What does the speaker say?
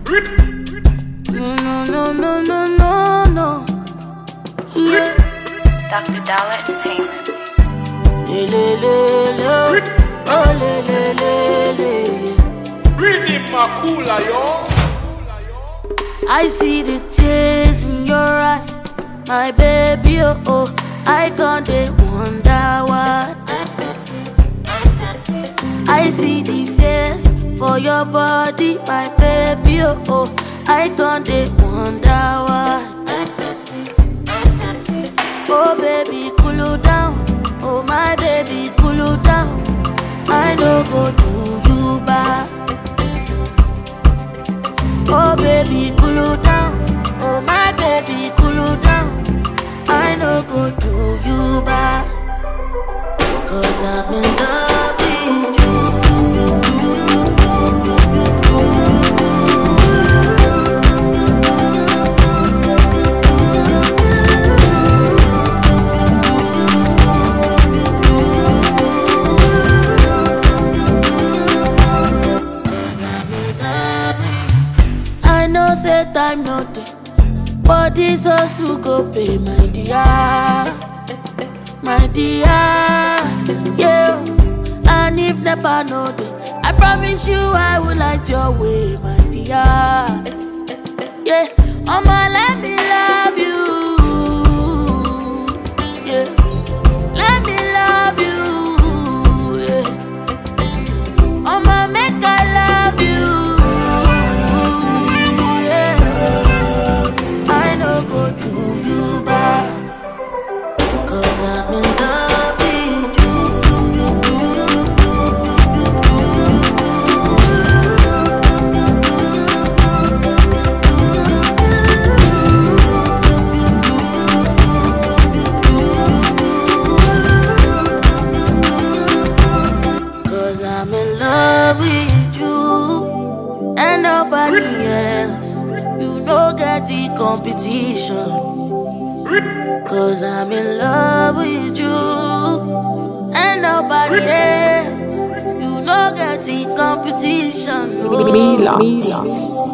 No. Yeah. Dr. Dollar Entertainment. Read my cooler, yo. I see the tears in your eyes, my baby, oh. I can't wonder why. I see the face for your body, my baby, oh. I can't wonder why. Oh baby, cool down. Oh my baby, cool down. I no go do you bad. Oh baby, cool down. Oh my baby, cool down. I no go do you bad. 'Cause I'm in love with you. I know say time no dey, but this hustle go pay, my dear, my dear. Yeah, and if never know dey, I promise you I will light your way, my dear. Yeah, I'ma let me love you. Yeah, let me love you. Yeah, I'ma make I love you. I'm in love with you and nobody else. You know get the competition. 'Cause I'm in love with you and nobody else. You know get the competition. No. Milan.